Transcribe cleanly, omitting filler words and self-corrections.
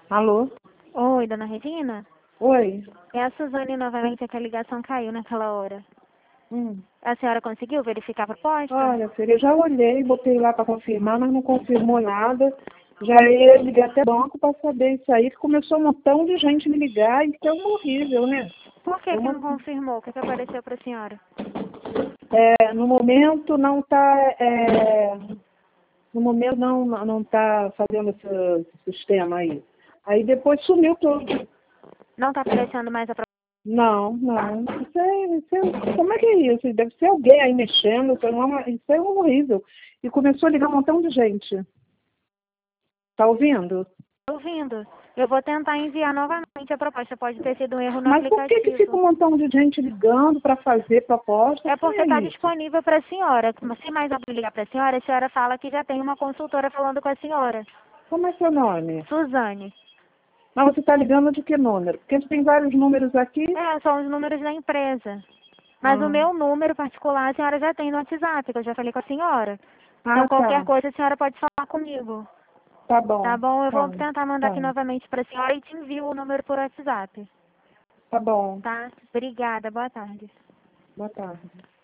Alô? Oi, dona Regina? Oi? É a Suzane novamente, que a ligação caiu naquela hora. A senhora conseguiu verificar a proposta? Olha, filha, eu já olhei, botei lá para confirmar, mas não confirmou nada. Já ia ligar até banco para saber isso aí, que começou um montão de gente me ligar, então é horrível, né? Por que É que uma, não confirmou? O que que apareceu para a senhora? no momento não está, no momento não tá fazendo esse sistema aí. Aí depois sumiu tudo. Não está aparecendo mais a proposta? Não. Como é que é isso? Deve ser alguém aí mexendo, isso é horrível. E começou a ligar um montão de gente. Tá ouvindo? Estou ouvindo. Eu vou tentar enviar novamente a proposta. Pode ter sido um erro no Mas por que fica um aplicativo. montão de gente ligando para fazer proposta? É Que porque é está isso? disponível para a senhora. Se mais alguém ligar para a senhora fala que já tem uma consultora falando com a senhora. Como é seu nome? Suzane. Mas você está ligando de que número? Porque tem vários números aqui. São os números da empresa. Mas o meu número particular a senhora já tem no WhatsApp, que eu já falei com a senhora. Então qualquer Tá. coisa a senhora pode falar comigo. Tá bom. Tá bom? Eu Tá. vou tentar mandar aqui novamente para a senhora e te envio o número por WhatsApp. Tá bom. Tá? Obrigada. Boa tarde. Boa tarde.